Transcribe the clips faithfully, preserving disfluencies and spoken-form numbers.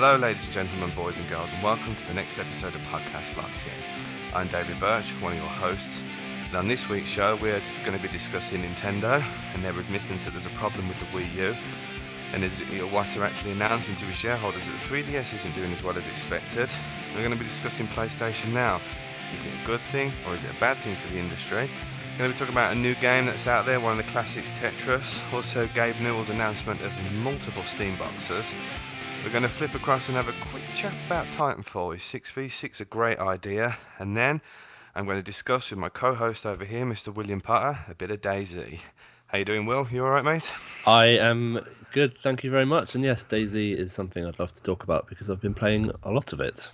Hello ladies and gentlemen, boys and girls, and welcome to the next episode of Podcast Locked In. I'm David Birch, one of your hosts, and on this week's show we're just going to be discussing Nintendo and their admittance that there's a problem with the Wii U, and is Iwata actually announcing to his shareholders that the three D S isn't doing as well as expected. We're going to be discussing PlayStation Now. Is it a good thing or is it a bad thing for the industry? We're going to be talking about a new game that's out there, one of the classics, Tetris. Also Gabe Newell's announcement of multiple Steam boxes. We're going to flip across and have a quick chat about Titanfall. Is six v six a great idea? And then I'm going to discuss with my co-host over here, Mister William Potter, a bit of DayZ. How you doing, Will? You all right, mate? I am good, thank you very much. And yes, DayZ is something I'd love to talk about because I've been playing a lot of it.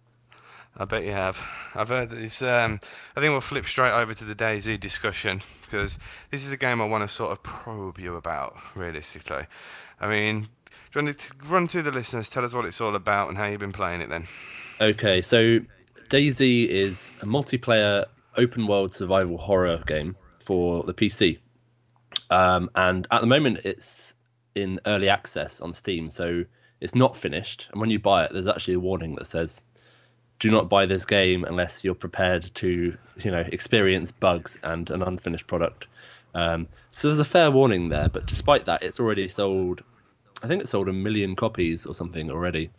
I bet you have. I've heard that it's, um, I think we'll flip straight over to the DayZ discussion because this is a game I want to sort of probe you about, realistically. I mean, do you want to run through the listeners, tell us what it's all about and how you've been playing it then? Okay, so DayZ is a multiplayer open-world survival horror game for the P C. Um, and at the moment, it's in early access on Steam, so it's not finished. And when you buy it, there's actually a warning that says, do not buy this game unless you're prepared to, you know, experience bugs and an unfinished product. Um, so there's a fair warning there, but despite that, it's already sold, I think it sold a million copies or something already.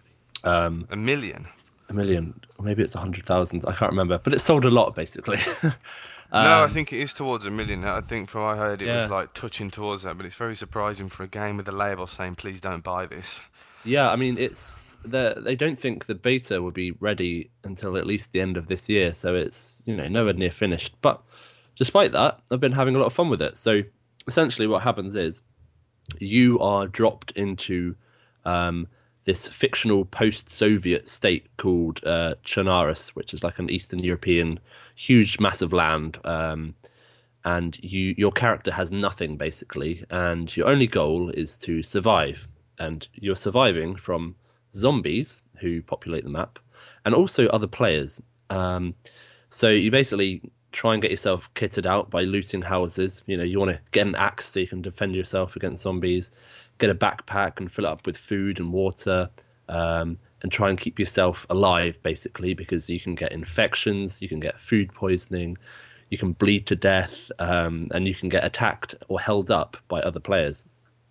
Um, a million? A million, or maybe it's a hundred thousand, I can't remember, but it sold a lot, basically. um, no, I think it is towards a million. I think from what I heard, it yeah. was like touching towards that, but it's very surprising for a game with a label saying, please don't buy this. Yeah, I mean, it's they don't think the beta will be ready until at least the end of this year, so it's, you know, nowhere near finished. But despite that, I've been having a lot of fun with it. So essentially what happens is you are dropped into um, this fictional post-Soviet state called uh, Chernarus, which is like an Eastern European huge, massive land. Um, and you your character has nothing, basically, and your only goal is to survive. And you're surviving from zombies who populate the map and also other players. Um, so you basically try and get yourself kitted out by looting houses. You know, you want to get an axe so you can defend yourself against zombies, get a backpack and fill it up with food and water, um, and try and keep yourself alive, basically, because you can get infections, you can get food poisoning, you can bleed to death, um, and you can get attacked or held up by other players.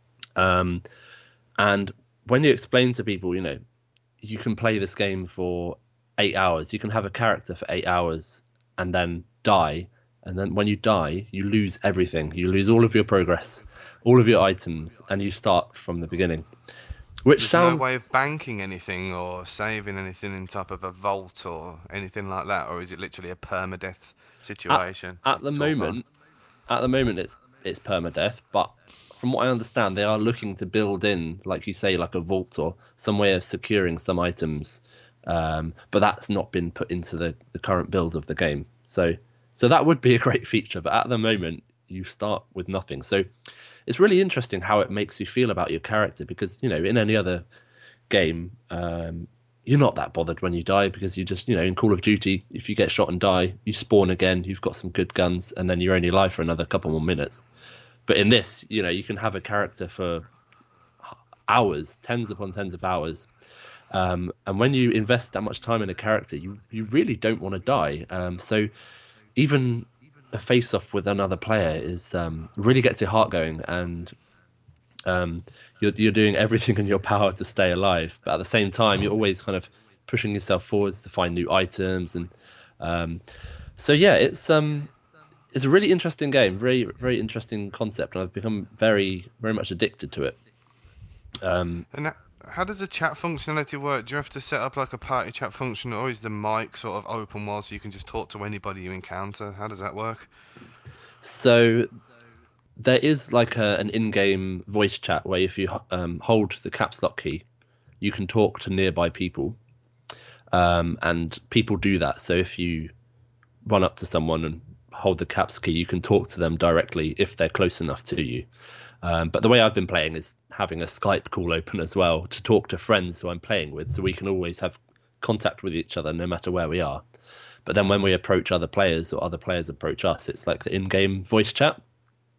Um, And when you explain to people, you know, you can play this game for eight hours, you can have a character for eight hours and then die. And then when you die, you lose everything. You lose all of your progress, all of your items, and you start from the beginning. Which There's sounds... no way of banking anything or saving anything in top of a vault or anything like that? Or is it literally a permadeath situation? At, at the moment, at the moment, it's it's permadeath, but from what I understand, they are looking to build in, like you say, like a vault or some way of securing some items. Um, but that's not been put into the, the current build of the game. So so that would be a great feature. But at the moment, you start with nothing. So it's really interesting how it makes you feel about your character, because, you know, in any other game, um, you're not that bothered when you die, because you just, you know, in Call of Duty, if you get shot and die, you spawn again, you've got some good guns, and then you're only alive for another couple more minutes. But in this, you know, you can have a character for hours, tens upon tens of hours. Um, and when you invest that much time in a character, you, you really don't want to die. Um, so even a face-off with another player is um, really gets your heart going, and um, you're, you're doing everything in your power to stay alive. But at the same time, you're always kind of pushing yourself forwards to find new items. And um, so, yeah, it's... Um, It's a really interesting game, very very interesting concept, and I've become very very much addicted to it. Um, and how does the chat functionality work? Do you have to set up like a party chat function, or is the mic sort of open while so you can just talk to anybody you encounter? How does that work? So there is like a, an in-game voice chat where if you um, hold the caps lock key, you can talk to nearby people, um, and people do that. So if you run up to someone and hold the caps key, you can talk to them directly if they're close enough to you. Um, but the way I've been playing is having a Skype call open as well to talk to friends who I'm playing with, so we can always have contact with each other no matter where we are. But then when we approach other players or other players approach us, it's like the in-game voice chat.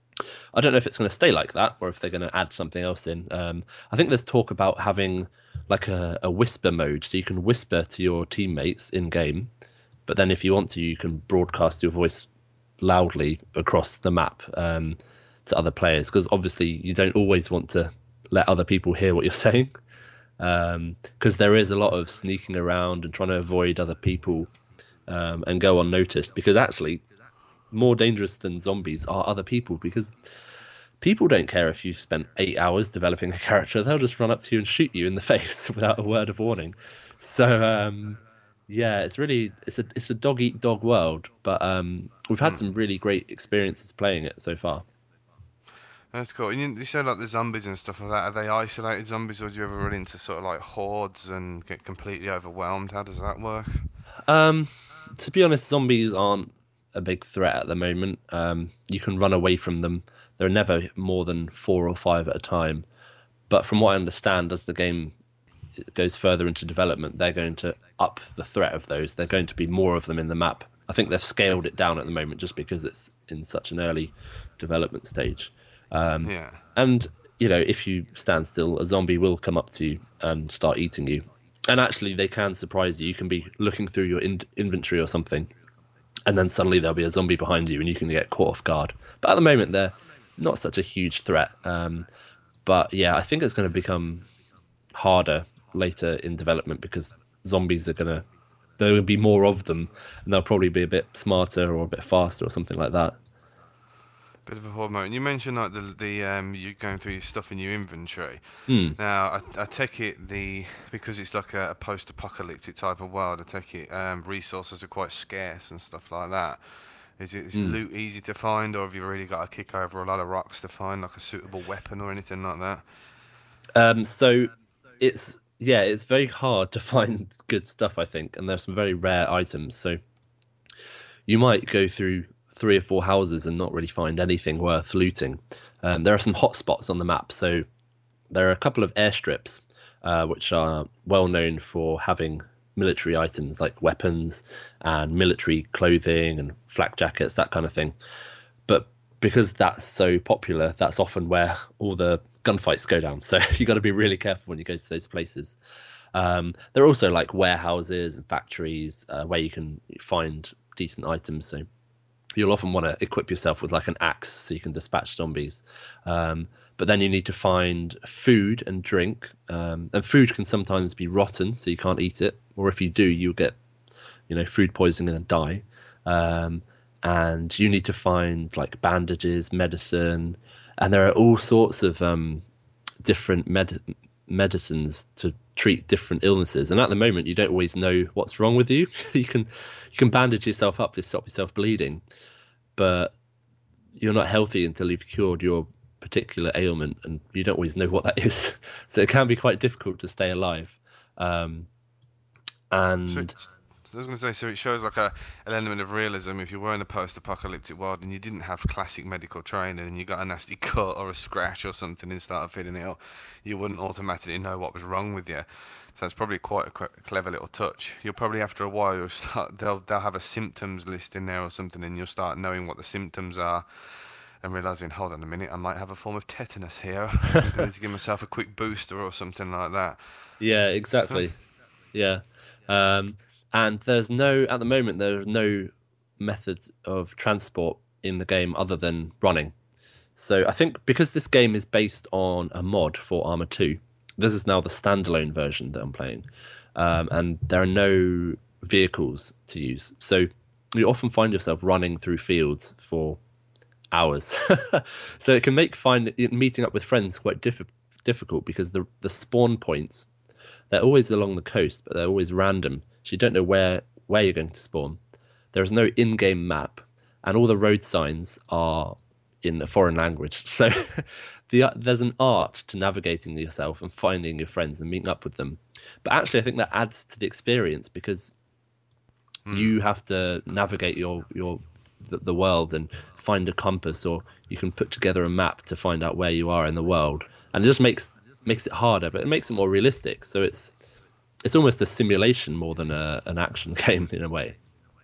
I don't know if it's going to stay like that or if they're going to add something else in. Um, I think there's talk about having like a, a whisper mode, so you can whisper to your teammates in game, but then if you want to, you can broadcast your voice loudly across the map um, to other players, because obviously you don't always want to let other people hear what you're saying, because um, there is a lot of sneaking around and trying to avoid other people um, and go unnoticed, because actually more dangerous than zombies are other people, because people don't care if you've spent eight hours developing a character. They'll just run up to you and shoot you in the face without a word of warning. So um, yeah, it's really it's a it's a dog eat dog world, but um, we've had mm. some really great experiences playing it so far. That's cool. And you, you said like the zombies and stuff like that. Are they isolated zombies, or do you ever run into sort of like hordes and get completely overwhelmed? How does that work? Um, to be honest, zombies aren't a big threat at the moment. Um, you can run away from them. There are never more than four or five at a time. But from what I understand, as the game goes further into development, they're going to up the threat of those. They're going to be more of them in the map. I think they've scaled it down at the moment just because it's in such an early development stage. Um, yeah. And, you know, if you stand still, a zombie will come up to you and start eating you. And actually, they can surprise you. You can be looking through your in- inventory or something, and then suddenly there'll be a zombie behind you and you can get caught off guard. But at the moment, they're not such a huge threat. Um, but yeah, I think it's going to become harder later in development, because zombies are going to, there will be more of them, and they'll probably be a bit smarter or a bit faster or something like that. Bit of a horde mode. And you mentioned like the the um you going through your stuff in your inventory. Mm. Now I, I take it the because it's like a, a post-apocalyptic type of world. I take it um resources are quite scarce and stuff like that. Is it is mm. loot easy to find, or have you really got to kick over a lot of rocks to find like a suitable weapon or anything like that? Um. So it's yeah, it's very hard to find good stuff, I think, and there's some very rare items. So you might go through three or four houses and not really find anything worth looting. Um, there are some hotspots on the map. So there are a couple of airstrips, uh, which are well known for having military items like weapons and military clothing and flak jackets, that kind of thing. But because that's so popular, that's often where all the gunfights go down. So you got to be really careful when you go to those places. Um, there are also like warehouses and factories uh, where you can find decent items. So you'll often want to equip yourself with like an axe so you can dispatch zombies. Um, but then you need to find food and drink. Um, and food can sometimes be rotten, so you can't eat it. Or if you do, you'll get, you know, food poisoning and die. Um, and you need to find like bandages, medicine, and there are all sorts of um, different med- medicines to treat different illnesses. And at the moment, you don't always know what's wrong with you. you can you can bandage yourself up to stop yourself bleeding, but you're not healthy until you've cured your particular ailment, and you don't always know what that is. So it can be quite difficult to stay alive. Um, and so, I was going to say, so it shows like a an element of realism. If you were in a post-apocalyptic world and you didn't have classic medical training and you got a nasty cut or a scratch or something and started feeling ill, you wouldn't automatically know what was wrong with you. So it's probably quite a clever little touch. You'll probably after a while you'll start they'll they'll have a symptoms list in there or something, and you'll start knowing what the symptoms are and realizing, hold on a minute, I might have a form of tetanus here. I'm going to give myself a quick booster or something like that. Yeah, exactly. So, yeah. Um, and there's no, at the moment, there are no methods of transport in the game other than running. So I think because this game is based on a mod for Arma two, this is now the standalone version that I'm playing, um, and there are no vehicles to use. So you often find yourself running through fields for hours. So it can make find meeting up with friends quite diff- difficult because the the spawn points, they're always along the coast, but they're always random. So you don't know where, where you're going to spawn. There is no in-game map, and all the road signs are in a foreign language. So the, there's an art to navigating yourself and finding your friends and meeting up with them. But actually, I think that adds to the experience because mm. you have to navigate your your the, the world and find a compass, or you can put together a map to find out where you are in the world. And it just makes makes it harder, but it makes it more realistic. So it's it's almost a simulation more than a, an action game in a way.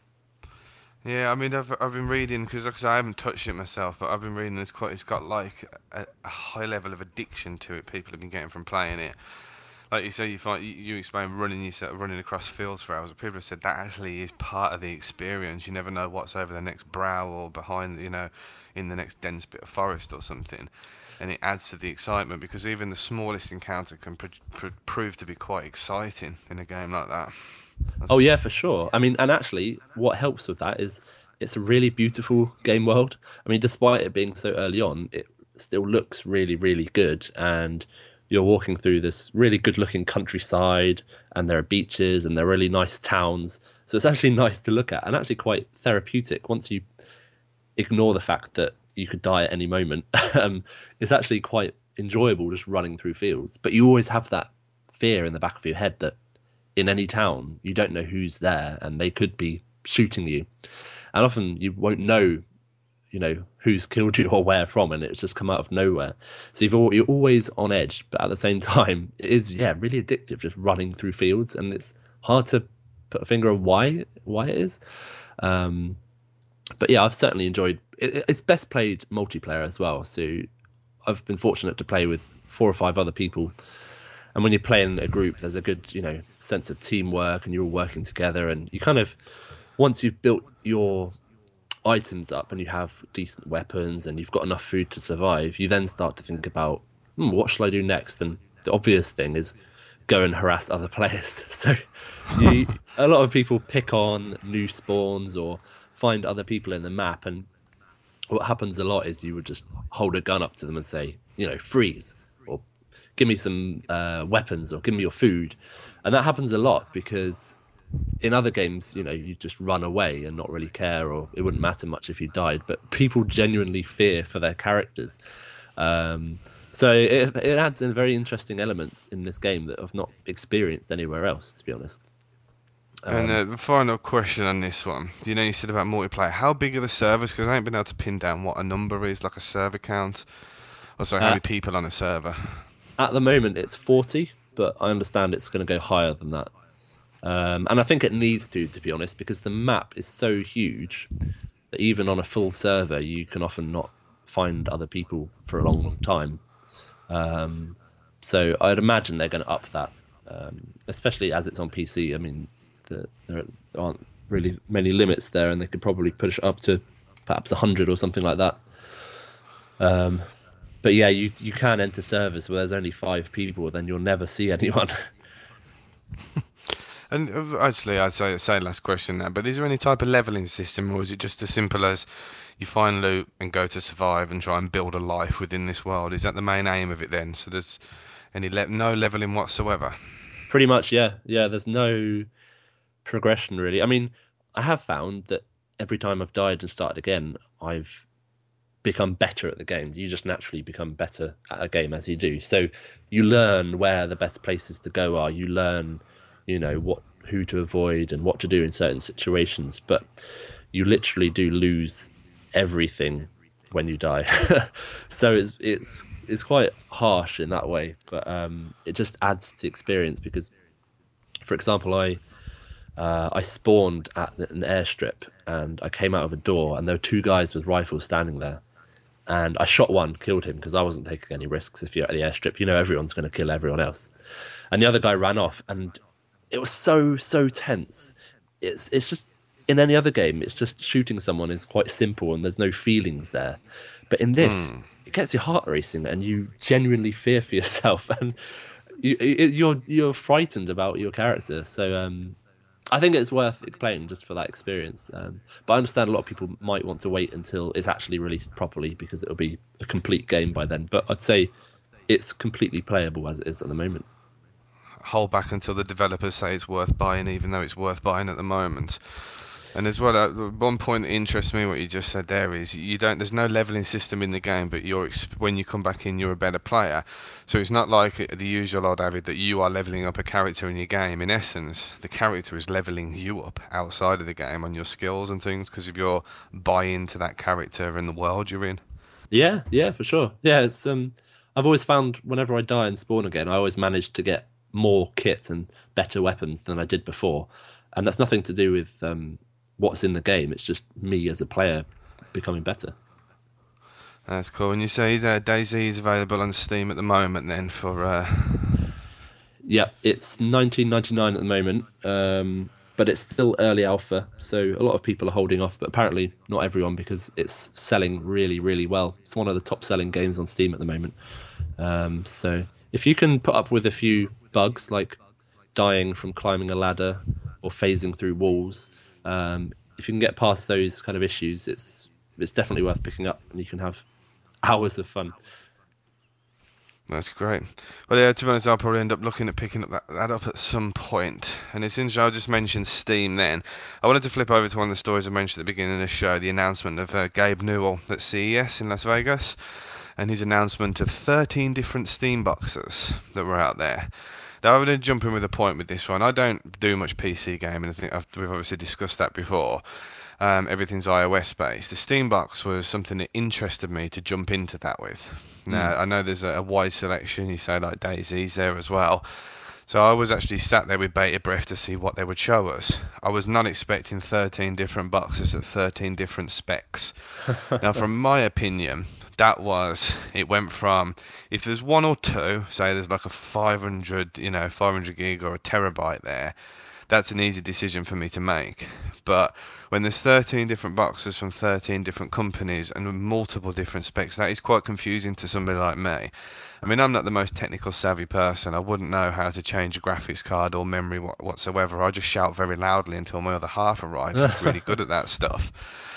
Yeah, I mean, I've I've been reading because like I said, I haven't touched it myself, but I've been reading it's quite it's got like a, a high level of addiction to it. People have been getting from playing it, Like you say, you find you, you explain running yourself, running across fields for hours. People have said that actually is part of the experience. You never know what's over the next brow or behind, you know, in the next dense bit of forest or something, and it adds to the excitement because even the smallest encounter can pr- pr- prove to be quite exciting in a game like that. Oh That's, yeah, for sure. I mean, and actually, what helps with that is it's a really beautiful game world. I mean, despite it being so early on, it still looks really, really good. And you're walking through this really good-looking countryside, and there are beaches, and there are really nice towns. So it's actually nice to look at, and actually quite therapeutic. Once you ignore the fact that you could die at any moment, um, it's actually quite enjoyable just running through fields. But you always have that fear in the back of your head that in any town, you don't know who's there and they could be shooting you. And often you won't know, you know, who's killed you or where from, and it's just come out of nowhere. So you've all, you're always on edge, but at the same time, it is, yeah, really addictive just running through fields. And it's hard to put a finger on why why it is. Um, but yeah, I've certainly enjoyed it. It's best played multiplayer as well. So I've been fortunate to play with four or five other people, and when you play in a group, there's a good, you know, sense of teamwork, and you're all working together. And you kind of, once you've built your items up and you have decent weapons and you've got enough food to survive, you then start to think about, hmm, what shall I do next? And the obvious thing is go and harass other players. So you, a lot of people pick on new spawns or find other people in the map. And what happens a lot is you would just hold a gun up to them and say, you know, freeze, or give me some uh, weapons, or give me your food. And that happens a lot because in other games, you know, you just run away and not really care, or it wouldn't matter much if you died. But people genuinely fear for their characters. Um, so it, it adds a very interesting element in this game that I've not experienced anywhere else, to be honest. and Um, uh, the final question on this one, you know, you said about multiplayer. How big are the servers? Because I ain't been able to pin down what a number is, like a server count. Or sorry, how uh, many people on a server? at the moment, it's forty, but I understand it's going to go higher than that. Um, and I think it needs to, to be honest, because the map is so huge that even on a full server, you can often not find other people for a long, long time. Um, so I'd imagine they're going to up that, um, especially as it's on P C. I mean, the, there aren't really many limits there, and they could probably push it up to perhaps one hundred or something like that. Um, but yeah, you you can enter servers where there's only five people, then you'll never see anyone. And uh, actually, I'd say say last question now. But is there any type of leveling system, or is it just as simple as you find loot and go to survive and try and build a life within this world? Is that the main aim of it then? So there's any le no leveling whatsoever? Pretty much, yeah, yeah. There's no progression really. I mean, I have found that every time I've died and started again, I've become better at the game. You just naturally become better at a game as you do. So you learn where the best places to go are. You learn, you know, what who to avoid and what to do in certain situations. But you literally do lose everything when you die. So it's it's it's quite harsh in that way. But um, it just adds to experience because, for example, I uh, I spawned at an airstrip and I came out of a door and there were two guys with rifles standing there. And I shot one, killed him because I wasn't taking any risks. If you're at the airstrip, you know everyone's going to kill everyone else. And the other guy ran off, and it was so so tense. It's it's just in any other game, it's just shooting someone is quite simple and there's no feelings there. But in this, Hmm. it gets your heart racing and you genuinely fear for yourself and you it, you're you're frightened about your character. So um, I think it's worth playing just for that experience. Um, but I understand a lot of people might want to wait until it's actually released properly because it'll be a complete game by then. But I'd say it's completely playable as it is at the moment. Hold back until the developers say it's worth buying, even though it's worth buying at the moment. And as well, uh, one point that interests me, what you just said there, is you don't. There's no leveling system in the game, but you're when you come back in, you're a better player. So it's not like the usual, old David, that you are leveling up a character in your game. In essence, the character is leveling you up outside of the game on your skills and things because of your buy-in to that character and the world you're in. Yeah, yeah, for sure. Yeah, it's um, I've always found whenever I die and spawn again, I always manage to get more kit and better weapons than I did before, and that's nothing to do with um what's in the game. It's just me as a player becoming better. That's cool. And you say that DayZ is available on Steam at the moment, then for uh, Yeah, it's nineteen ninety-nine at the moment, um, but it's still early alpha, so a lot of people are holding off, but apparently not everyone because it's selling really, really well. It's one of the top selling games on Steam at the moment. Um, so if you can put up with a few bugs like dying from climbing a ladder or phasing through walls, um, if you can get past those kind of issues, it's it's definitely worth picking up, and you can have hours of fun. That's great. Well, yeah, to be honest, I'll probably end up looking at picking up that, that up at some point. And it's interesting, I just mentioned Steam then. I wanted to flip over to one of the stories I mentioned at the beginning of the show, the announcement of uh, Gabe Newell at C E S in Las Vegas, and his announcement of thirteen different Steam boxes that were out there. Now, I'm going to jump in with a point with this one. I don't do much P C gaming. I think I've, we've obviously discussed that before. Um, everything's iOS based. The Steam box was something that interested me to jump into that with. Now, mm. I know there's a, a wide selection, you say like DayZ's there as well. So I was actually sat there with bated breath to see what they would show us. I was not expecting thirteen different boxes at thirteen different specs. Now, from my opinion, that was, it went from, if there's one or two, say there's like a five hundred, you know, five hundred gig or a terabyte there, that's an easy decision for me to make. But when there's thirteen different boxes from thirteen different companies and multiple different specs, that is quite confusing to somebody like me. I mean, I'm not the most technical savvy person. I wouldn't know how to change a graphics card or memory whatsoever. I just shout very loudly until my other half arrives. Who's really good at that stuff.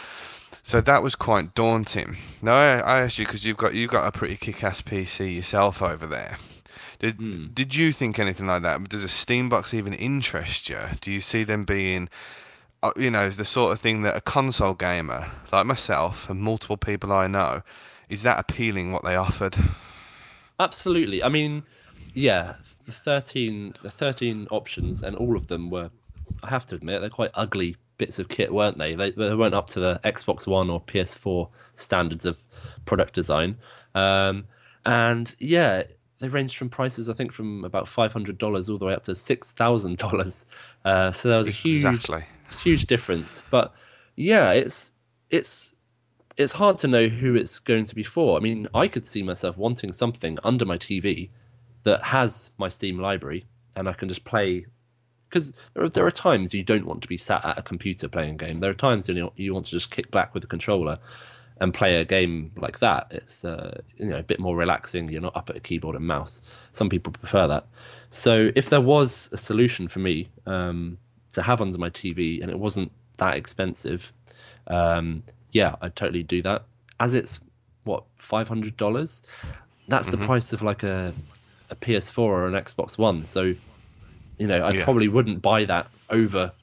So that was quite daunting. Now, I, I asked you, because you've got, you've got a pretty kick-ass P C yourself over there. Did, mm. did you think anything like that? Does a Steam box even interest you? Do you see them being, you know, the sort of thing that a console gamer like myself and multiple people I know, is that appealing what they offered? Absolutely. I mean, yeah, the thirteen, the thirteen options, and all of them were, I have to admit, they're quite ugly bits of kit, weren't they? They, they weren't up to the Xbox One or P S four standards of product design. Um, and yeah, they ranged from prices, I think, from about five hundred dollars all the way up to six thousand dollars. Uh, so there was a huge, exactly. huge difference. But yeah, it's it's it's hard to know who it's going to be for. I mean, I could see myself wanting something under my T V that has my Steam library, and I can just play. Because there are, there are times you don't want to be sat at a computer playing a game. There are times you know, you want to just kick back with a controller and play a game like that. It's uh, you know, a bit more relaxing. You're not up at a keyboard and mouse. Some people prefer that. So if there was a solution for me um, to have under my T V and it wasn't that expensive, um, yeah, I'd totally do that. As it's, what, five hundred dollars? That's mm-hmm. the price of like a, a P S four or an Xbox One. So, you know, I yeah. probably wouldn't buy that over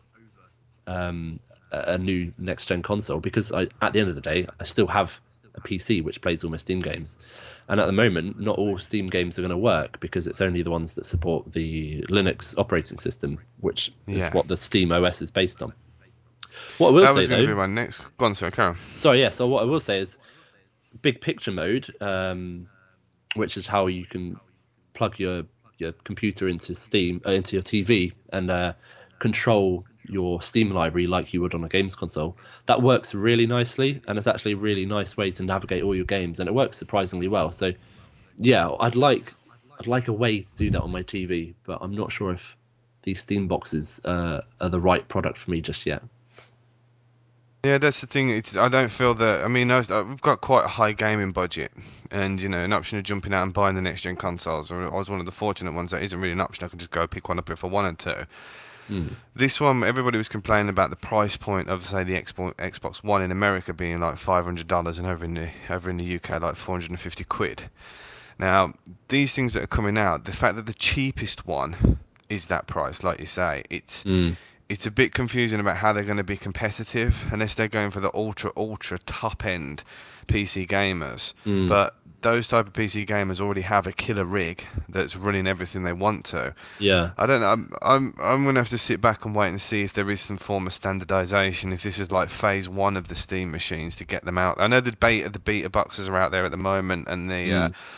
um, a new next-gen console, because I, at the end of the day, I still have a P C which plays all my Steam games. And at the moment, not all Steam games are going to work, because it's only the ones that support the Linux operating system, which yeah. is what the Steam O S is based on. What I will that say, was going though, to be my next. Go on, sorry, Karen. Sorry, yeah. So what I will say is, big picture mode, um, which is how you can plug your your computer into Steam, uh, into your T V, and uh, control your Steam library like you would on a games console. That works really nicely, and it's actually a really nice way to navigate all your games, and it works surprisingly well. So, yeah, I'd like I'd like a way to do that on my T V, but I'm not sure if these Steam boxes uh, are the right product for me just yet. Yeah, that's the thing. It's, I don't feel that. I mean, I've, we've got quite a high gaming budget, and you know, an option of jumping out and buying the next gen consoles. I was one of the fortunate ones that isn't really an option. I can just go pick one up if I wanted to. Mm. This one, everybody was complaining about the price point of, say, the Xbox, Xbox One in America being like five hundred dollars, and over in the over in the U K like four hundred and fifty quid. Now, these things that are coming out, the fact that the cheapest one is that price, like you say, it's. Mm. It's a bit confusing about how they're going to be competitive, unless they're going for the ultra, ultra top-end P C gamers. Mm. But those type of P C gamers already have a killer rig that's running everything they want to. Yeah. I don't know. I'm I'm I'm going to have to sit back and wait and see if there is some form of standardization, if this is like phase one of the Steam machines to get them out. I know the beta, the beta boxes are out there at the moment, and the... Mm. Uh,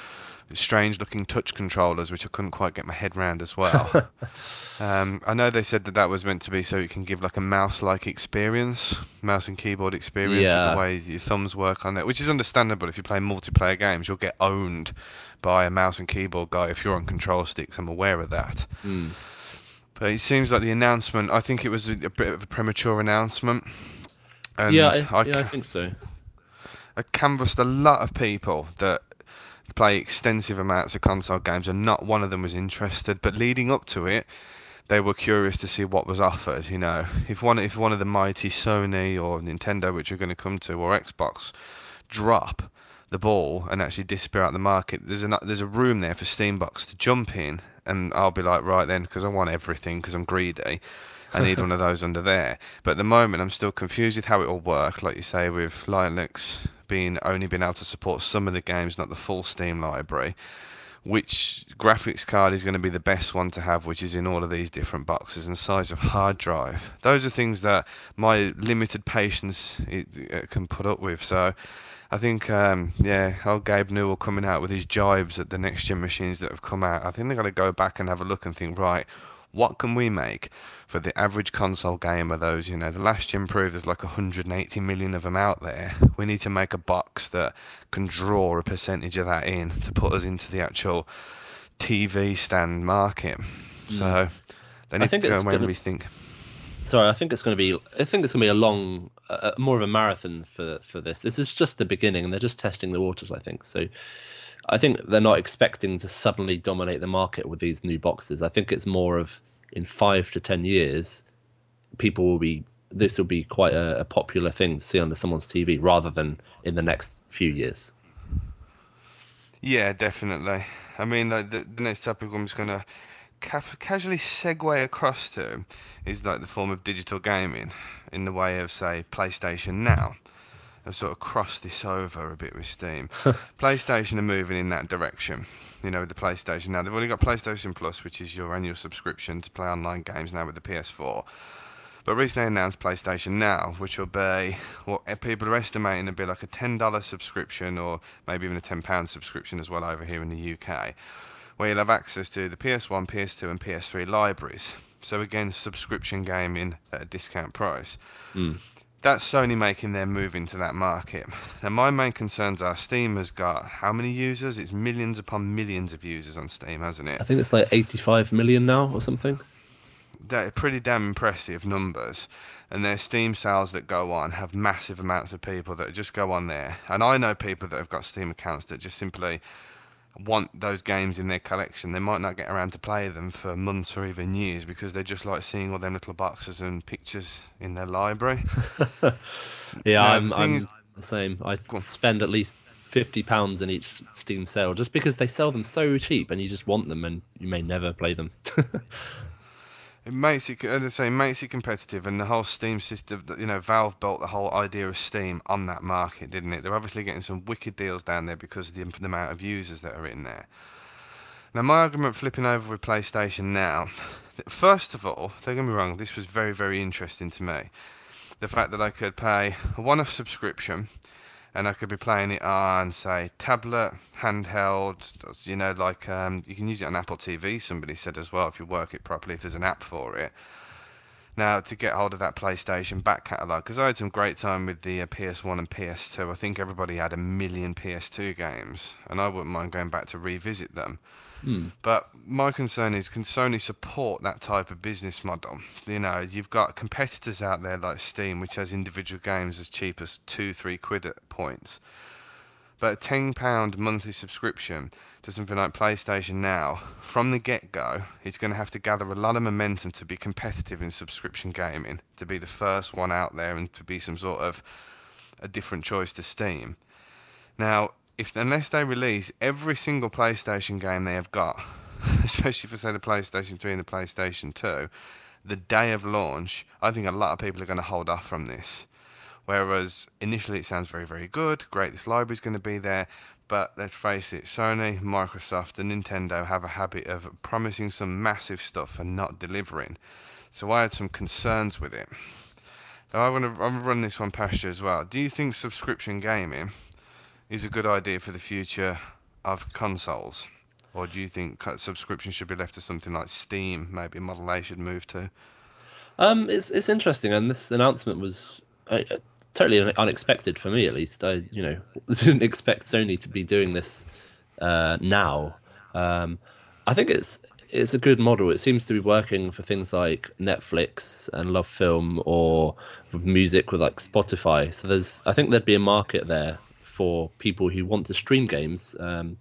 strange-looking touch controllers, which I couldn't quite get my head round as well. um, I know they said that that was meant to be so you can give like a mouse-like experience, mouse and keyboard experience with the Yeah. way your thumbs work on it, which is understandable. If you play multiplayer games, you'll get owned by a mouse and keyboard guy if you're on control sticks. I'm aware of that. Mm. But it seems like the announcement, I think it was a, a bit of a premature announcement. And Yeah, I, I, yeah, I ca- think so. I canvassed a lot of people that play extensive amounts of console games, and not one of them was interested. But leading up to it, they were curious to see what was offered. You know, if one if one of the mighty Sony or Nintendo, which we're going to come to, or Xbox, drop the ball and actually disappear out the market, there's a there's a room there for Steambox to jump in, and I'll be like, right then, because I want everything, because I'm greedy. I need one of those under there. But at the moment, I'm still confused with how it will work. Like you say, with Linux being only being able to support some of the games, not the full Steam library. Which graphics card is going to be the best one to have, which is in all of these different boxes, and size of hard drive. Those are things that my limited patience it, it can put up with. So I think, um, yeah, old Gabe Newell coming out with his jibes at the next gen machines that have come out. I think they've got to go back and have a look and think, right, what can we make for the average console gamer? Those, you know, the last gen proved there's like one hundred eighty million of them out there. We need to make a box that can draw a percentage of that in to put us into the actual T V stand market. Mm. So they need I think to go it's away and gonna. rethink. Sorry, I think it's going to be. I think it's going to be a long, uh, more of a marathon for for this. This is just the beginning, and they're just testing the waters. I think so. I think they're not expecting to suddenly dominate the market with these new boxes. I think it's more of in five to ten years, people will be. This will be quite a, a popular thing to see under someone's T V, rather than in the next few years. Yeah, definitely. I mean, like, the, the next topic I'm just going to ca- casually segue across to is like the form of digital gaming in the way of, say, PlayStation Now. I've sort of crossed this over a bit with Steam. PlayStation are moving in that direction. You know, with the PlayStation Now, they've already got PlayStation Plus, which is your annual subscription to play online games now with the P S four. But recently announced PlayStation Now, which will be what people are estimating to be like a ten dollars subscription, or maybe even a ten pounds subscription as well over here in the U K, where you'll have access to the P S one, P S two and P S three libraries. So again, subscription gaming at a discount price. Mm. That's Sony making their move into that market. Now, my main concerns are Steam has got how many users? It's millions upon millions of users on Steam, hasn't it? I think it's like eighty-five million now or something. They're pretty damn impressive numbers, and their Steam sales that go on have massive amounts of people that just go on there. And I know people that have got Steam accounts that just simply want those games in their collection. They might not get around to play them for months or even years because they just like seeing all them little boxes and pictures in their library. Yeah, Now, I'm the thing I'm is- the same. I Go on. spend at least fifty pounds in each Steam sale just because they sell them so cheap, and you just want them, and you may never play them. It makes it, as I say, makes it competitive, and the whole Steam system. You know, Valve built the whole idea of Steam on that market, didn't it? They're obviously getting some wicked deals down there because of the, the amount of users that are in there. Now, my argument flipping over with PlayStation Now, first of all, don't get me wrong, this was very, very interesting to me. The fact that I could pay a one-off subscription, and I could be playing it on, say, tablet, handheld, you know, like um, you can use it on Apple T V, somebody said as well, if you work it properly, if there's an app for it. Now, to get hold of that PlayStation back catalogue, because I had some great time with the uh, P S one and P S two. I think everybody had a million P S two games, and I wouldn't mind going back to revisit them. Hmm. But my concern is, can Sony support that type of business model? You know, you've got competitors out there like Steam, which has individual games as cheap as two, three quid at points. But a ten pound monthly subscription to something like PlayStation Now, from the get-go, it's going to have to gather a lot of momentum to be competitive in subscription gaming, to be the first one out there and to be some sort of a different choice to Steam. Now, if unless they release every single PlayStation game they have got, especially for, say, the PlayStation three and the PlayStation two, the day of launch, I think a lot of people are going to hold off from this. Whereas initially it sounds very, very good, great, this library's going to be there, but let's face it, Sony, Microsoft and Nintendo have a habit of promising some massive stuff and not delivering. So I had some concerns with it. Now I want to I'm run this one past you as well. Do you think subscription gaming is a good idea for the future of consoles? Or do you think subscription should be left to something like Steam, maybe a model they should move to? Um, it's it's interesting, and this announcement was uh, uh, totally un- unexpected for me, at least. I, you know, didn't expect Sony to be doing this uh, now. Um, I think it's it's a good model. It seems to be working for things like Netflix and Love Film, or music with like Spotify. So there's, I think there'd be a market there for people who want to stream games. Um,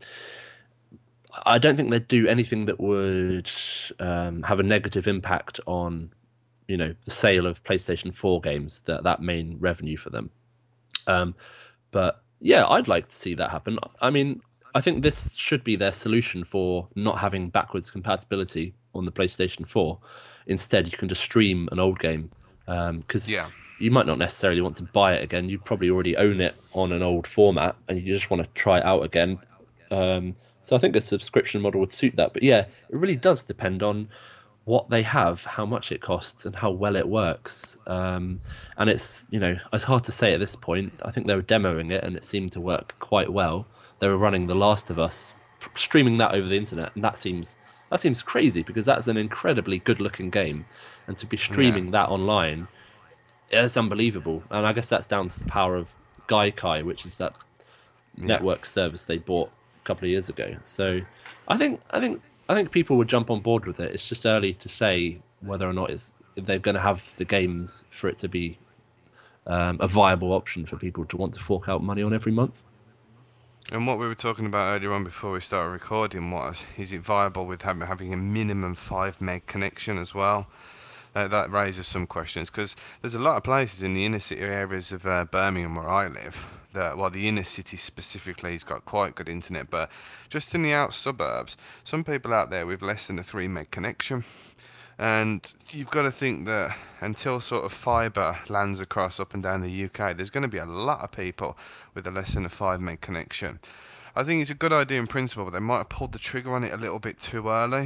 I don't think they'd do anything that would um, have a negative impact on, you know, the sale of PlayStation four games, that that main revenue for them. Um, but yeah, I'd like to see that happen. I mean, I think this should be their solution for not having backwards compatibility on the PlayStation four. Instead, you can just stream an old game, because Yeah. you might not necessarily want to buy it again. You probably already own it on an old format, and you just want to try it out again. Um, so I think a subscription model would suit that. But yeah, it really does depend on what they have, how much it costs, and how well it works. Um, and it's, you know, it's hard to say at this point. I think they were demoing it, and it seemed to work quite well. They were running The Last of Us, streaming that over the internet, and that seems that seems crazy, because that's an incredibly good-looking game, and to be Yeah. streaming that online, it's unbelievable. And I guess that's down to the power of Gaikai, which is that Yeah. network service they bought a couple of years ago. So I think I think I think people would jump on board with it. It's just early to say whether or not it's if they're going to have the games for it to be um, a viable option for people to want to fork out money on every month. And what we were talking about earlier on before we started recording was, is it viable with having, having a minimum five meg connection as well? Uh, that raises some questions, because there's a lot of places in the inner city areas of uh, Birmingham where I live that, well, the inner city specifically has got quite good internet, but just in the out suburbs, some people out there with less than a three meg connection. And you've got to think that until sort of fibre lands across up and down the U K, there's going to be a lot of people with a less than a five meg connection. I think it's a good idea in principle, but they might have pulled the trigger on it a little bit too early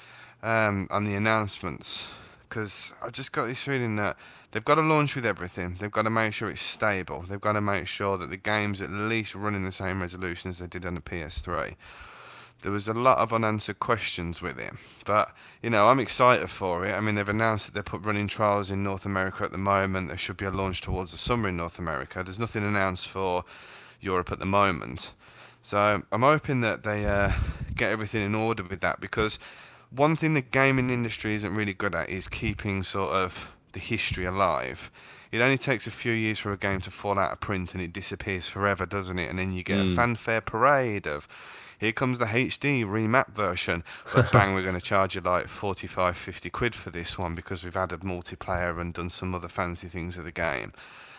um, on the announcements. Because I just got this feeling that they've got to launch with everything. They've got to make sure it's stable. They've got to make sure that the game's at least running the same resolution as they did on the P S three. There was a lot of unanswered questions with it, but you know, I'm excited for it. I mean, they've announced that they're put running trials in North America at the moment. There should be a launch towards the summer in North America. There's nothing announced for Europe at the moment, so I'm hoping that they uh, get everything in order with that, because one thing the gaming industry isn't really good at is keeping sort of the history alive. It only takes a few years for a game to fall out of print and it disappears forever, doesn't it? And then you get a Mm. fanfare parade of, here comes the H D remap version, but bang, we're going to charge you like forty-five, fifty quid for this one because we've added multiplayer and done some other fancy things of the game.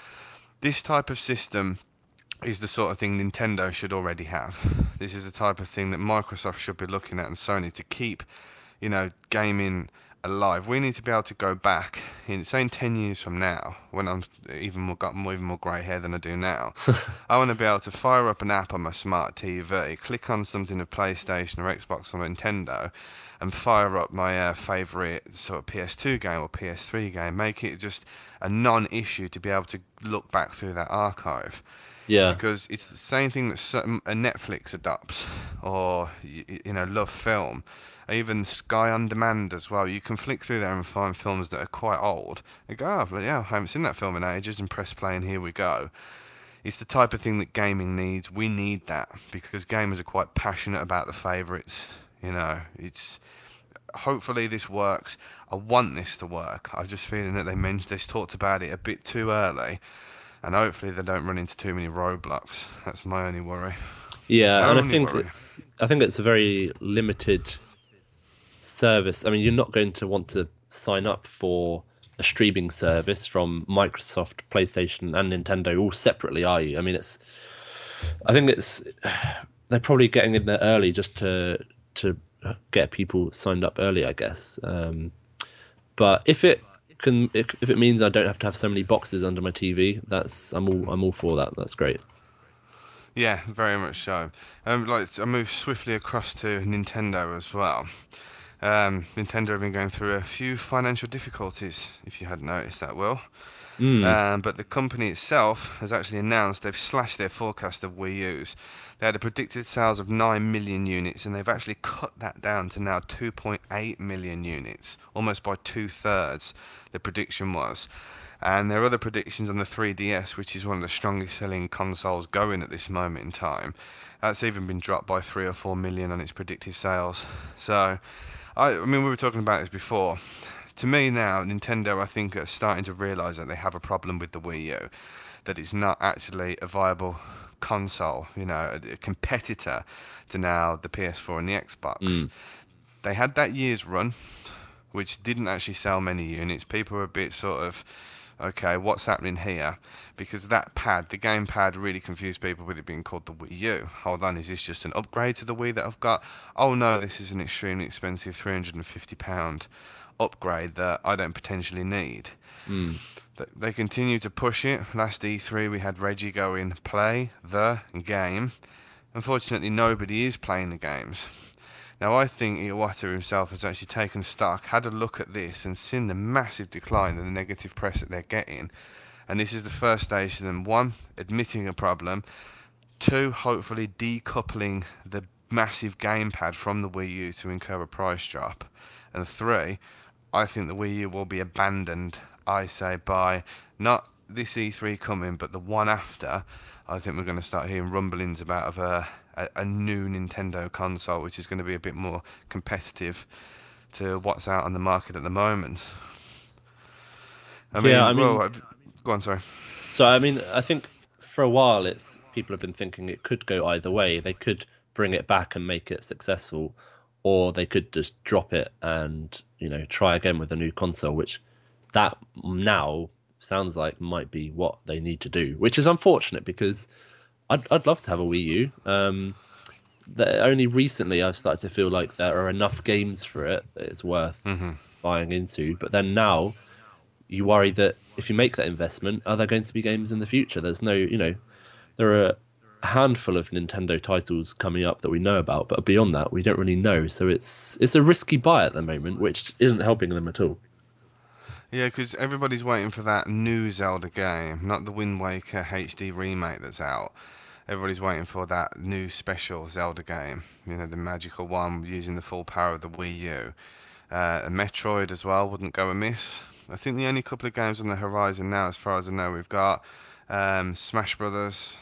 This type of system is the sort of thing Nintendo should already have. This is the type of thing that Microsoft should be looking at, and Sony, to keep, you know, gaming alive. We need to be able to go back in, say, in ten years from now, when I'm even more got more, even more grey hair than I do now. I want to be able to fire up an app on my smart T V, click on something of PlayStation or Xbox or Nintendo, and fire up my uh, favourite sort of P S two game or P S three game. Make it just a non-issue to be able to look back through that archive. Yeah. Because it's the same thing that certain, a Netflix adopts, or you, you know, Love Film, even Sky On Demand as well. You can flick through there and find films that are quite old. You go, oh, well, yeah, I haven't seen that film in ages, and press play, and here we go. It's the type of thing that gaming needs. We need that because gamers are quite passionate about the favourites. You know, it's hopefully this works. I want this to work. I'm just feeling that they mentioned, they talked about it a bit too early. And hopefully they don't run into too many roadblocks. That's my only worry. Yeah, and I Only think worry. it's I think it's a very limited service. I mean, you're not going to want to sign up for a streaming service from Microsoft, PlayStation, and Nintendo all separately, are you? I mean, it's I think it's they're probably getting in there early just to to get people signed up early, I guess. Um, but if it can, if, if it means I don't have to have so many boxes under my T V, that's I'm all I'm all for that. That's great. Yeah, very much so. Um, like I move swiftly across to Nintendo as well. Um, Nintendo have been going through a few financial difficulties, if you hadn't noticed that, Will. Mm. Um, but the company itself has actually announced they've slashed their forecast of Wii U's. They had a predicted sales of nine million units, and they've actually cut that down to now two point eight million units, almost by two-thirds, the prediction was. And there are other predictions on the three D S, which is one of the strongest selling consoles going at this moment in time. That's even been dropped by three or four million on its predictive sales. So, I, I mean, we were talking about this before. To me now, Nintendo, I think, are starting to realise that they have a problem with the Wii U, that it's not actually a viable console, you know, a, a competitor to now the P S four and the Xbox. Mm. They had that year's run, which didn't actually sell many units. People were a bit sort of, okay, what's happening here? Because that pad, the gamepad, really confused people with it being called the Wii U. Hold on, is this just an upgrade to the Wii that I've got? Oh no, this is an extremely expensive three hundred fifty pound upgrade that I don't potentially need. Mm. They continue to push it. Last E three we had Reggie go in, play the game. Unfortunately, nobody is playing the games. Now, I think Iwata himself has actually taken stock, had a look at this, and seen the massive decline and the negative press that they're getting. And this is the first stage to them: one, admitting a problem; two, hopefully decoupling the massive gamepad from the Wii U to incur a price drop; and three, I think the Wii U will be abandoned, I say, by not this E three coming, but the one after. I think we're going to start hearing rumblings about of a, a, a new Nintendo console, which is going to be a bit more competitive to what's out on the market at the moment. I Yeah, mean, I mean, well, go on, sorry. So I mean, I think for a while, it's people have been thinking it could go either way. They could bring it back and make it successful, or they could just drop it and, you know, try again with a new console, which that now sounds like might be what they need to do, which is unfortunate because I'd I'd love to have a Wii U. Um, the, only recently I've started to feel like there are enough games for it that it's worth Mm-hmm. buying into. But then now you worry that if you make that investment, are there going to be games in the future? There's no, you know, there are a handful of Nintendo titles coming up that we know about, but beyond that, we don't really know. So it's it's a risky buy at the moment, which isn't helping them at all. Yeah, because everybody's waiting for that new Zelda game, not the Wind Waker H D remake that's out. Everybody's waiting for that new special Zelda game, you know, the magical one using the full power of the Wii U. Uh, a Metroid as well wouldn't go amiss. I think the only couple of games on the horizon now, as far as I know, we've got um, Smash Brothers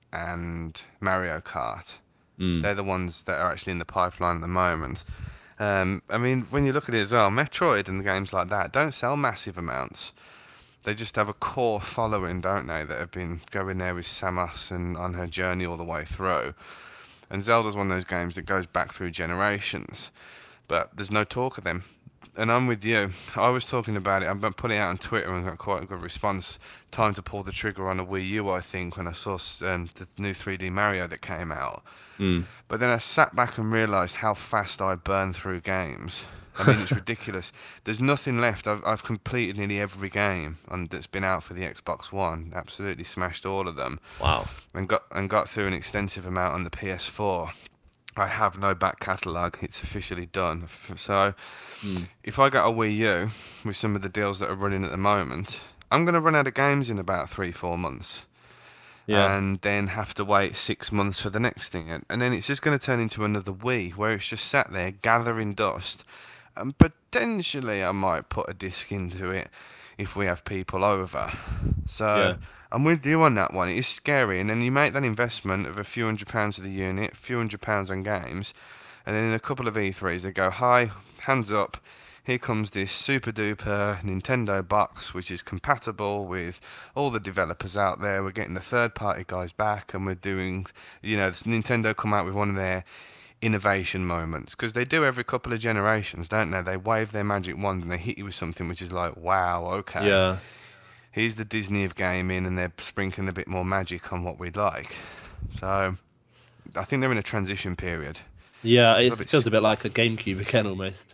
and Mario Kart. Mm. They're the ones that are actually in the pipeline at the moment. Um, I mean, when you look at it as well, Metroid and games like that don't sell massive amounts. They just have a core following, don't they, that have been going there with Samus and on her journey all the way through. And Zelda's one of those games that goes back through generations, but there's no talk of them. And I'm with you. I was talking about it. I've put it out on Twitter and got quite a good response. Time to pull the trigger on a Wii U, I think, when I saw um, the new three D Mario that came out. Mm. But then I sat back and realised how fast I burn through games. I mean, it's ridiculous. There's nothing left. I've, I've completed nearly every game on, that's been out for the Xbox One. Absolutely smashed all of them. Wow. And got and got through an extensive amount on the P S four. I have no back catalogue. It's officially done. So Mm. if I got a Wii U with some of the deals that are running at the moment, I'm going to run out of games in about three, four months. Yeah. And then have to wait six months for the next thing. And, and then it's just going to turn into another Wii, where it's just sat there gathering dust. And potentially I might put a disc into it if we have people over. So Yeah. I'm with you on that one. It is scary. And then you make that investment of a few hundred pounds of the unit, a few hundred pounds on games. And then in a couple of E threes, they go, hi, hands up. Here comes this super duper Nintendo box, which is compatible with all the developers out there. We're getting the third party guys back, and we're doing, you know, Nintendo come out with one of their innovation moments, because they do every couple of generations, don't they? They wave their magic wand and they hit you with something which is like, wow, okay. Yeah. Here's the Disney of gaming, and they're sprinkling a bit more magic on what we'd like. So I think they're in a transition period. Yeah. A It little bit feels s- a bit like a GameCube again, almost.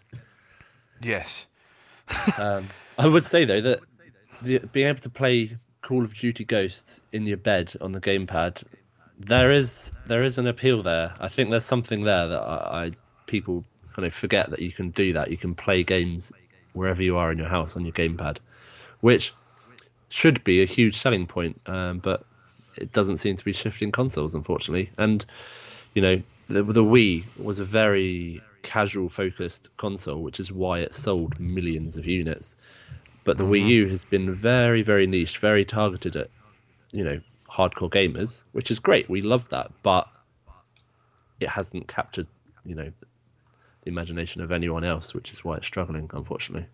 Yes. Um, I would say though that the, being able to play Call of Duty Ghosts in your bed on the gamepad, there is there is an appeal there. I think there's something there that I, I people kind of forget that you can do that. You can play games wherever you are in your house on your gamepad, which should be a huge selling point, um, but it doesn't seem to be shifting consoles, unfortunately. And you know, the, the Wii was a very casual focused console, which is why it sold millions of units. But the Wii Mm-hmm. U has been very, very niche, very targeted at, you know, hardcore gamers, which is great. We love that, but it hasn't captured, you know, the imagination of anyone else, which is why it's struggling, unfortunately.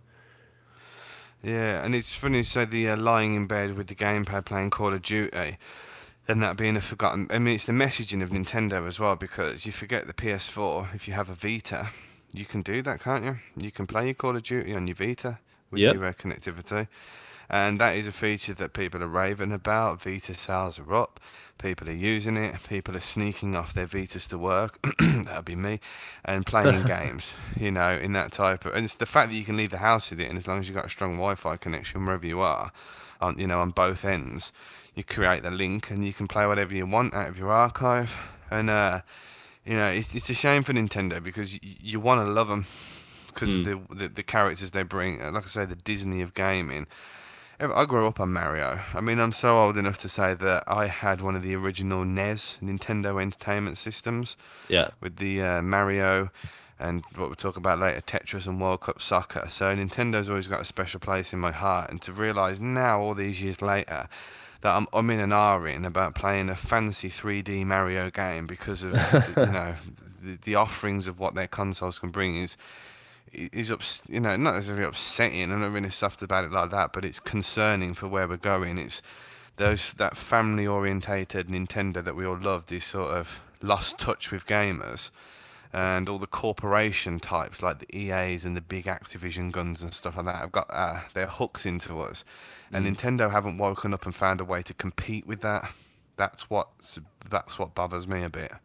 Yeah, and it's funny you say the uh, lying in bed with the gamepad playing Call of Duty, and that being a forgotten. I mean, it's the messaging of Nintendo as well, because you forget the P S four. If you have a Vita, you can do that, can't you? You can play your Call of Duty on your Vita with Yep. your uh, connectivity. And that is a feature that people are raving about. Vita sales are up, people are using it, people are sneaking off their Vitas to work, that'll be me, and playing games, you know, in that type of, and it's the fact that you can leave the house with it, and as long as you've got a strong Wi-Fi connection wherever you are, on, you know, on both ends, you create the link and you can play whatever you want out of your archive. And uh, you know, it's, it's a shame for Nintendo, because you, you want to love them because of Mm. the, the the characters they bring. Like I say, the Disney of gaming. I grew up on Mario. I mean, I'm so old enough to say that I had one of the original N E S, Nintendo Entertainment Systems, Yeah. with the uh, Mario and what we'll talk about later, Tetris and World Cup Soccer. So Nintendo's always got a special place in my heart. And to realise now, all these years later, that I'm, I'm in an R in about playing a fancy three D Mario game because of, the, you know, the, the offerings of what their consoles can bring is is ups, you know, not necessarily upsetting. I'm not really soft about it like that, but it's concerning for where we're going. It's those that family orientated Nintendo that we all loved is sort of lost touch with gamers, and all the corporation types like the E As and the big Activision guns and stuff like that have got uh, their hooks into us, and Mm. Nintendo haven't woken up and found a way to compete with that. That's what that's what bothers me a bit.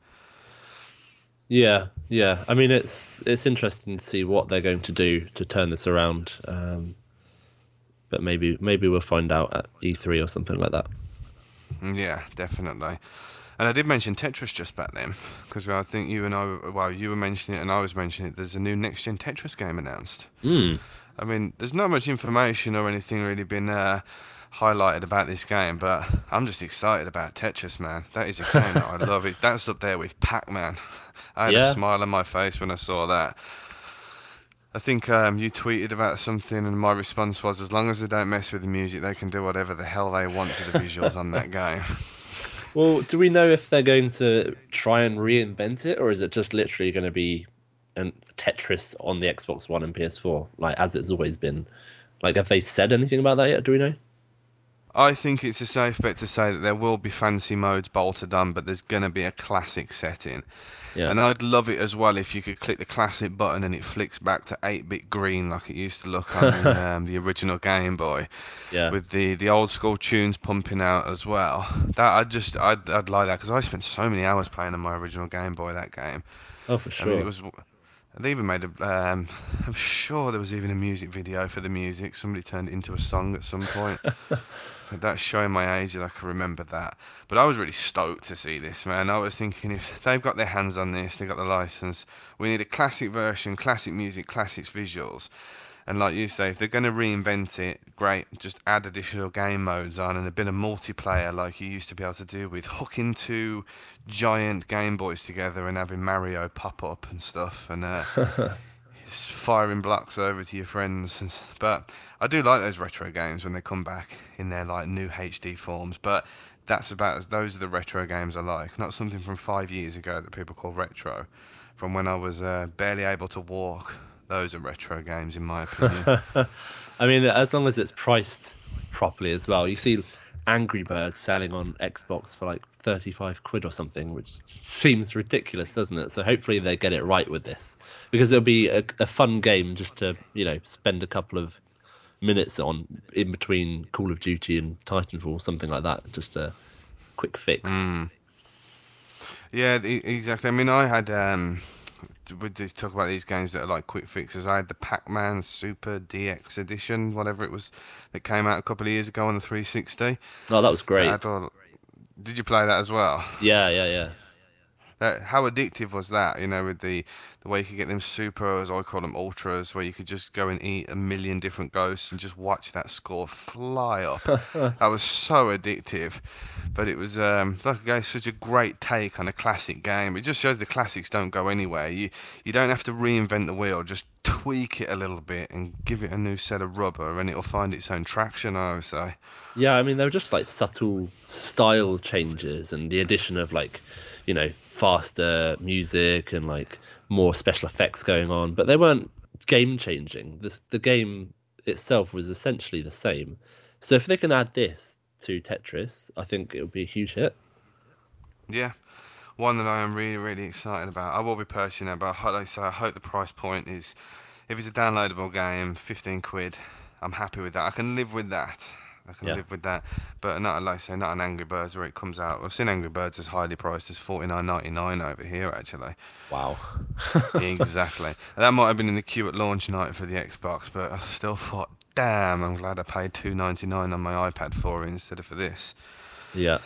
Yeah, yeah. I mean, it's it's interesting to see what they're going to do to turn this around. Um, but maybe maybe we'll find out at E three or something like that. Yeah, definitely. And I did mention Tetris just back then, because I think you and I, well, you were mentioning it and I was mentioning it. There's a new next gen Tetris game announced. Mm. I mean, there's not much information or anything really been uh, highlighted about this game, but I'm just excited about Tetris, man. That is a game that I love. It. That's up there with Pac-Man. I had a Yeah. smile on my face when I saw that. I think um, you tweeted about something, and my response was, as long as they don't mess with the music, they can do whatever the hell they want to the visuals on that game. Well, do we know if they're going to try and reinvent it, or is it just literally going to be an Tetris on the Xbox One and P S four, like as it's always been? Like, have they said anything about that yet? Do we know? I think it's a safe bet to say that there will be fancy modes bolted on, but there's going to be a classic setting. Yeah. And I'd love it as well if you could click the classic button and it flicks back to eight-bit green like it used to look on the, um, the original Game Boy, Yeah. with the, the old school tunes pumping out as well. That I'd just I'd I'd like that, because I spent so many hours playing on my original Game Boy, that game. Oh, for I mean, it sure. was. They even made a. Um, I'm sure there was even a music video for the music. Somebody turned it into a song at some point. But that's showing my age that I can remember that. But I was really stoked to see this, man. I was thinking, if they've got their hands on this, they've got the license, we need a classic version, classic music, classic visuals. And like you say, if they're going to reinvent it, great. Just add additional game modes on and a bit of multiplayer like you used to be able to do with hooking two giant Game Boys together and having Mario pop up and stuff. And uh, it's firing blocks over to your friends. But I do like those retro games when they come back in their like new H D forms. But that's about as those are the retro games I like, not something from five years ago that people call retro. From when I was uh, barely able to walk. Those are retro games, in my opinion. I mean, as long as it's priced properly as well. You see Angry Birds selling on Xbox for like thirty-five quid or something, which just seems ridiculous, doesn't it? So hopefully they get it right with this, because it'll be a, a fun game just to, you know, spend a couple of minutes on in between Call of Duty and Titanfall, something like that. Just a quick fix. Mm. Yeah, e- exactly. I mean, I had um, we did talk about these games that are like quick fixes. I had the Pac-Man Super D X Edition, whatever it was, that came out a couple of years ago on the three sixty. Oh, that was That great. had all... Did you play that as well? Yeah, yeah, yeah. That, how addictive was that? You know, with the the way you could get them super, as I call them, ultras, where you could just go and eat a million different ghosts and just watch that score fly up. That was so addictive. But it was, um, like I say, such a great take on a classic game. It just shows the classics don't go anywhere. You you don't have to reinvent the wheel. Just tweak it a little bit and give it a new set of rubber, and it'll find its own traction, I would say. Yeah, I mean, they were just like subtle style changes and the addition of like, you know, faster music and like more special effects going on, but they weren't game changing. The the game itself was essentially the same. So if they can add this to Tetris, I think it would be a huge hit. Yeah, one that I am really, really excited about. I will be purchasing it, but I like I say, I hope the price point is, if it's a downloadable game, fifteen quid, I'm happy with that. I can live with that. I can Yeah. live with that. But not, like I say, not an Angry Birds where it comes out. I've seen Angry Birds as highly priced as forty-nine ninety-nine over here, actually. Wow. Exactly. That might have been in the queue at launch night for the Xbox, but I still thought, damn, I'm glad I paid two ninety-nine on my iPad for it instead of for this. Yeah.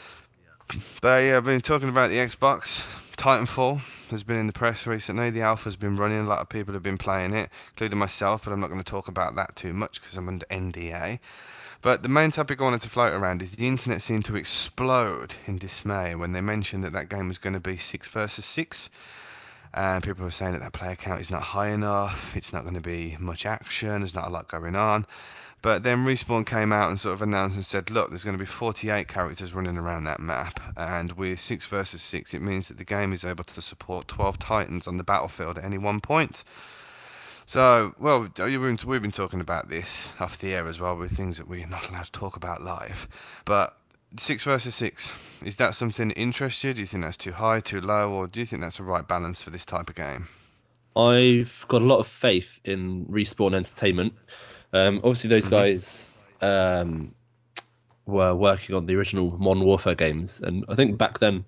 But yeah, I've been talking about the Xbox. Titanfall has been in the press recently. The alpha's been running. A lot of people have been playing it, including myself, but I'm not going to talk about that too much because I'm under N D A. But the main topic I wanted to float around is the internet seemed to explode in dismay when they mentioned that that game was going to be six versus six. And people were saying that that player count is not high enough, it's not going to be much action, there's not a lot going on. But then Respawn came out and sort of announced and said, look, there's going to be forty-eight characters running around that map, and with six versus six, it means that the game is able to support twelve Titans on the battlefield at any one point. So, well, we've been talking about this off the air as well, with things that we're not allowed to talk about live. But six versus six, is that something that interests you? Do you think that's too high, too low, or do you think that's the right balance for this type of game? I've got a lot of faith in Respawn Entertainment. Um, obviously, those hmm guys um, were working on the original Modern Warfare games, and I think back then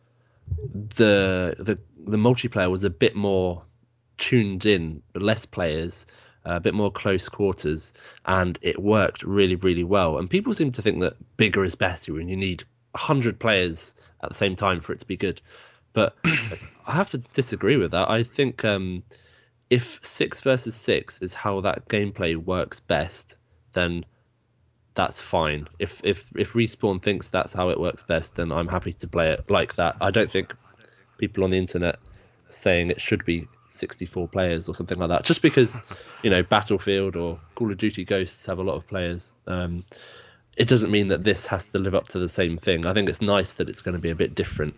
the the the multiplayer was a bit more tuned in, less players, a bit more close quarters, and it worked really, really well. And people seem to think that bigger is better, and you need a hundred players at the same time for it to be good. But I have to disagree with that. I think um, if six versus six is how that gameplay works best, then that's fine. If if if Respawn thinks that's how it works best, then I'm happy to play it like that. I don't think people on the internet saying it should be sixty-four players or something like that, just because, you know, Battlefield or Call of Duty Ghosts have a lot of players. Um, it doesn't mean that this has to live up to the same thing. I think it's nice that it's going to be a bit different.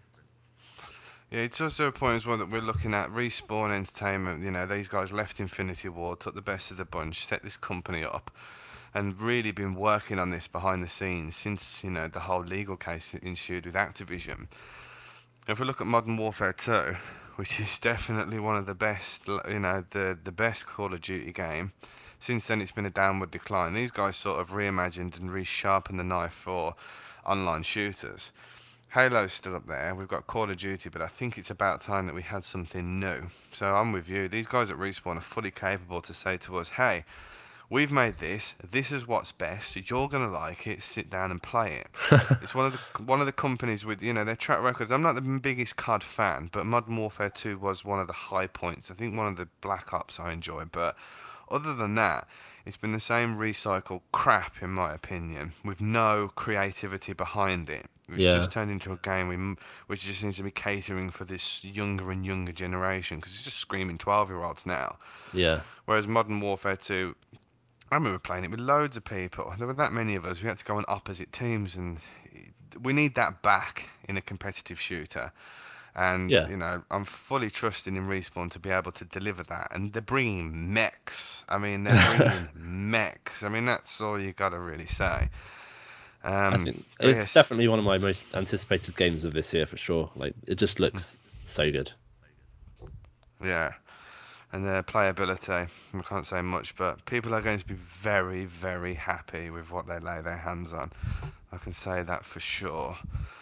Yeah, it's also a point as well that we're looking at Respawn Entertainment. You know, these guys left Infinity Ward, took the best of the bunch, set this company up, and really been working on this behind the scenes since, you know, the whole legal case ensued with Activision. If we look at Modern Warfare two, which is definitely one of the best, you know, the the best Call of Duty game. Since then, it's been a downward decline. These guys sort of reimagined and resharpened the knife for online shooters. Halo's still up there. We've got Call of Duty, but I think it's about time that we had something new. So I'm with you. These guys at Respawn are fully capable to say to us, hey, we've made this. This is what's best. You're gonna like it. Sit down and play it. It's one of the one of the companies with, you know, their track records. I'm not the biggest C O D fan, but Modern Warfare two was one of the high points. I think one of the Black Ops I enjoyed, but other than that, it's been the same recycled crap in my opinion, with no creativity behind it. It's Yeah, just turned into a game which just seems to be catering for this younger and younger generation because it's just screaming twelve-year-olds now. yeah, Whereas Modern Warfare two, I remember playing it with loads of people. There were that many of us. We had to go on opposite teams, and we need that back in a competitive shooter. And, yeah. you know, I'm fully trusting in Respawn to be able to deliver that. And they're bringing mechs. I mean, they're bringing mechs. I mean, that's all you got to really say. I Um, think but it's yes, definitely one of my most anticipated games of this year for sure. Like it just looks so good. yeah. And their playability, I can't say much, but people are going to be very, very happy with what they lay their hands on. I can say that for sure.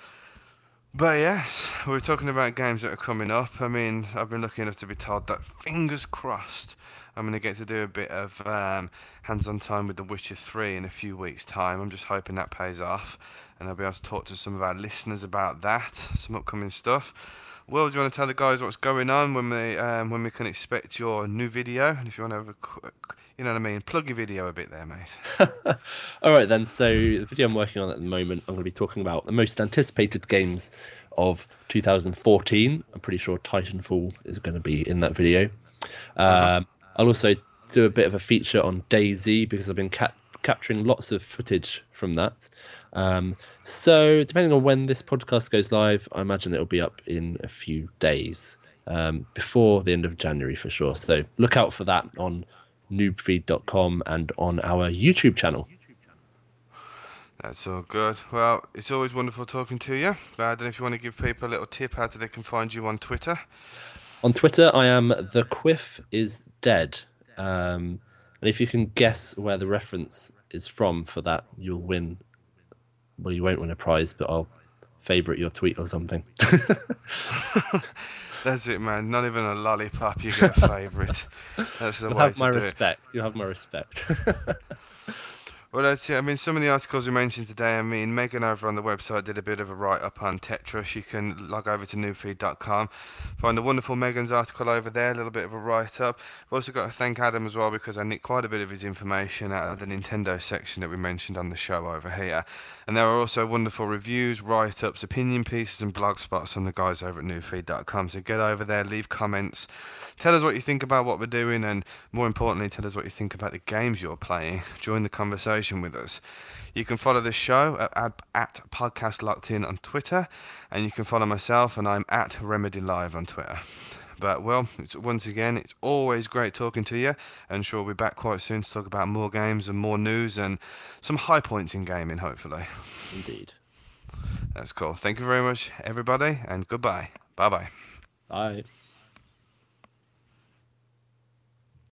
But yes, we were talking about games that are coming up. I mean, I've been lucky enough to be told that, fingers crossed, I'm going to get to do a bit of um, hands-on time with The Witcher three in a few weeks' time. I'm just hoping that pays off, and I'll be able to talk to some of our listeners about that, some upcoming stuff. Will, do you want to tell the guys what's going on when we um, when we can expect your new video? And if you want to have a quick, you know what I mean, plug your video a bit there, mate. All right then. So the video I'm working on at the moment, I'm going to be talking about the most anticipated games of two thousand fourteen. I'm pretty sure Titanfall is going to be in that video. Uh-huh. Um, I'll also do a bit of a feature on DayZ because I've been cap- capturing lots of footage from that. Um, so depending on when this podcast goes live, I imagine it'll be up in a few days, um, before the end of January for sure. So look out for that on noobfeed dot com and on our YouTube channel. That's all good. Well, it's always wonderful talking to you. But I don't know if you want to give people a little tip how they can find you on Twitter. On Twitter, I am the Quiff is dead. Um, and if you can guess where the reference is from for that, you'll win. Well, you won't win a prize, but I'll favourite your tweet or something. That's it, man. Not even a lollipop. You get a favourite. That's the You'll way have to my do respect. You'll have my respect. Well, that's it. I mean, some of the articles we mentioned today, I mean, Megan over on the website did a bit of a write-up on Tetris. You can log over to noobfeed dot com, find the wonderful Megan's article over there, a little bit of a write-up. I've also got to thank Adam as well because I nicked quite a bit of his information out of the Nintendo section that we mentioned on the show over here. And there are also wonderful reviews, write-ups, opinion pieces and blog spots from the guys over at noobfeed dot com. So get over there, leave comments, tell us what you think about what we're doing, and more importantly, tell us what you think about the games you're playing. Join the conversation with us. You can follow the show at, at, at Podcast Locked In on Twitter, and you can follow myself, and I'm at Remedy Live on Twitter. But, well, it's, once again, it's always great talking to you, and sure we'll be back quite soon to talk about more games and more news and some high points in gaming, hopefully. Indeed. That's cool. Thank you very much, everybody, and goodbye. Bye-bye. Bye.